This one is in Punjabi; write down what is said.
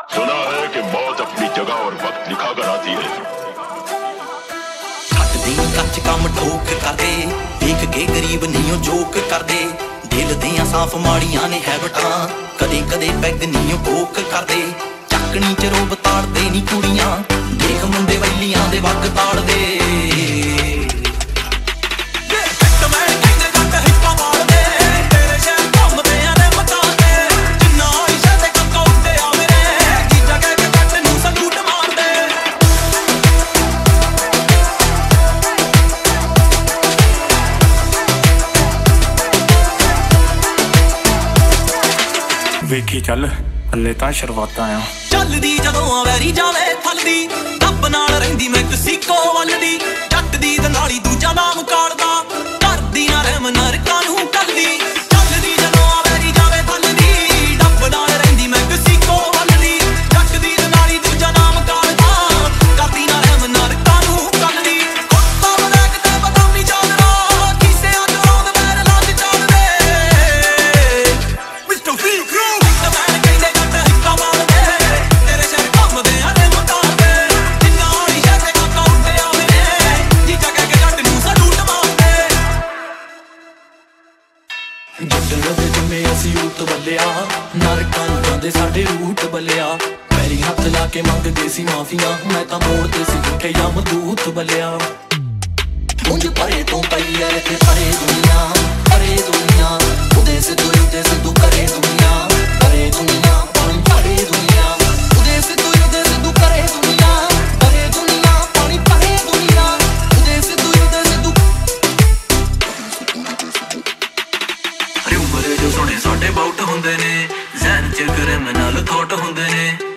सुना है कि मौत अपनी जगह और वक्त लिखा कर आती है। छड्डी कच कम ठोक करदे देख के गरीब नहीं जोक करदे दिल दियां साफ माड़ियां ने हैबटां कदे कदे पैग नहीं कोक करदे ਚੱਕਣੀ ਚ ਰੋਬ ਤਾੜਦੇ ਨੀ ਕੁੜੀਆਂ ਦੇਖ ਮੁੰਡੇ ਵੈਲੀਆਂ ਦੇ ਵਗ ਤਾੜਦੇ ਵੇਖੀ ਚੱਲ ਹਲੇ ਤਾਂ ਸ਼ੁਰੂਆਤਾਂ ਆ ਚੱਲਦੀ ਜਦੋਂ ਵੈਰੀ ਜਾਵੇ ਥੱਲਦੀ ਰੱਬ ਨਾਲ ਰਹਿੰਦੀ ਮੈਕਸੀਕੋ ਵੱਲਦੀ ਜੱਟ ਦੀ ਦੰਗਾਲੀ ਦੂਜਾ ਨਾਮ ਕਾੜਦਾ ਕਰਦੀ ਨਾ ਰਹਿਮ ਨਰਕਾਂ ਨੂੰ ਕੱਲਦੀ ਚੱਲਦੀ ਜਦੋਂ ਵੈਰੀ ਜਾਵੇ ਥੱਲਦੀ ਰੱਬ ਨਾਲ ਰਹਿੰਦੀ ਮੈਕਸੀਕੋ ਵੱਲਦੀ ਜੱਟ ਦੀ ਦੰਗਾਲੀ ਦੂਜਾ ਨਾਮ ਕਾੜਦਾ ਕਰਦੀ ਨਾ ਰਹਿਮ ਨਰਕਾਂ ਨੂੰ ਕੱਲਦੀ ਕੁੱਤਾ ਬਲੈਕ ਤੇ ਬਦਾਮੀ ਚਾਦਰਾ ਕਿਸੇ ਅੱਜ ਰੋਂਦ ਮੇਰੇ ਲੱਗ ਚੱਲਦੇ ਮਿਸਟਰ ਫੀਲ ਕਰੂ ਅਸੀਂ ਊਤ ਬੱਲਿਆ ਨਰਕਾਂ ਨੂੰ ਜਾਂਦੇ ਸਾਡੇ ਰੂਟ ਬੱਲਿਆ ਪੈਰੀ ਹੱਥ ਲਾ ਕੇ ਮੰਗਦੇ ਸੀ ਮਾਫੀਆਂ ਮੈਂ ਤਾਂ ਮੋੜਦੇ ਸੀ ਝੂਠੇ ਯਮਦੂਤ ਬੱਲਿਆ ਉਂਝ ਪਰੇ ਤੋਂ ਪਈ ਐ ਤੇ ਪਰੇ ਦੁਨੀਆ ਉਹਦੇ ਸਿੱਧੂ ਕਰੇ ਦੁਨੀਆ ਪਰੇ ਦੁਨੀਆ ਪਾਣੀ ਪਰੇ ਦੁਨੀਆ ਉਹਦੇ ਸਿੱਧੂ ਕਰੇ ਦੁਨੀਆ ਪਰੇ ਦੁਨੀਆ ਪਾਣੀ ਪਰੇ ਦੁਨੀਆ ਉਹਦੇ ਸਿੱਧੂ ਅਰੇ ਉਮਰੇ ਜੋ ਸੁਣੇ ਸਾਡੇ ਬਾਊਟ ਹੁੰਦੇ ਨੇ ਜ਼ਹਿਨ ਚ ਕ੍ਰਿਮੀਨਲ ਥੋਟ ਹੁੰਦੇ ਨੇ